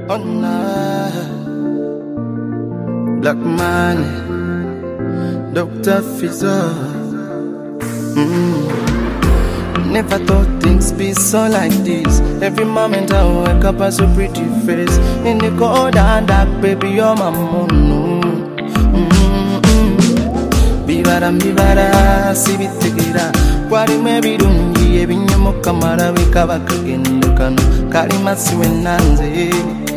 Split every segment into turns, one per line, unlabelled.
Oh nah, Black man, Dr. Fizzo. Never thought things be so like this. Every moment I wake up as a pretty face. In the cold and dark, baby, you're my moon. Bivara, sibitegera. Kwari mebi dungi, ebinyemo kamara bikaba kagendekano. Kalima siwe nanze.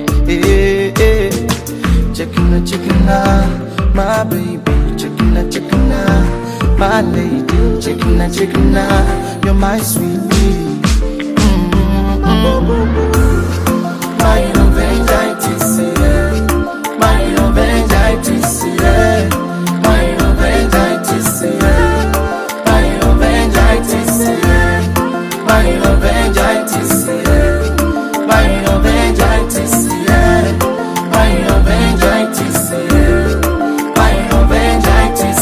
Checking out, my baby. Checking out, my lady. Checking out, you're my sweetie. My innovative, my innovative, my innovative, my innovative, my innovative, my innovative, my innovative, my innovative.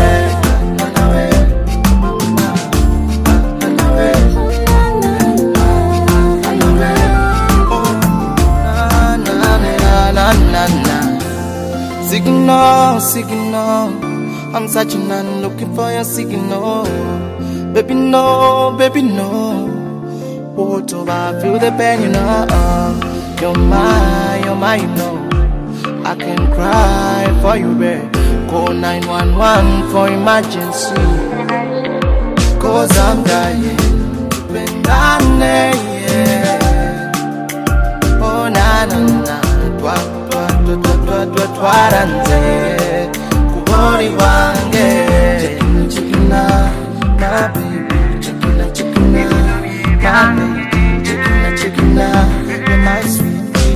Signal, I'm searching and looking for your signal. Baby, no, hold over, I feel the pain, you know. You're mine, you know. I can cry for you, babe. Call 911 for emergency. Cause I'm dying. Been down there, yeah. Oh, na. Twaranze kubori wange chikina my baby chikina my baby chikina you're my sweetie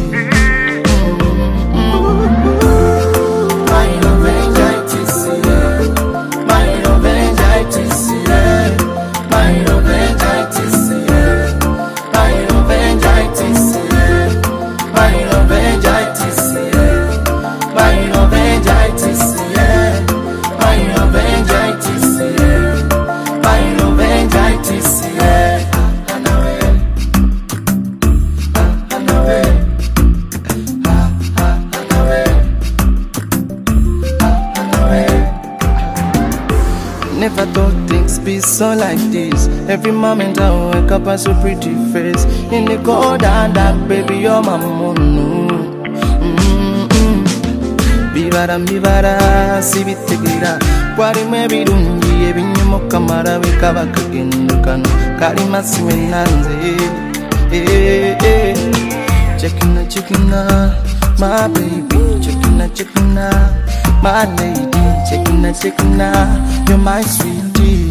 my innovative my innovative my innovative my innovative my innovative Never thought things be so like this. Every moment I wake up as a pretty face. In the cold and dark, baby, you're my moon. Bivara, sibitegera. Kwari mebi dungi, ebinyemo kamara bikaba kagendekano. Kalima siwe nanze. Checking out, my baby. Checking out, my lady. Checking out, you're my sweetie.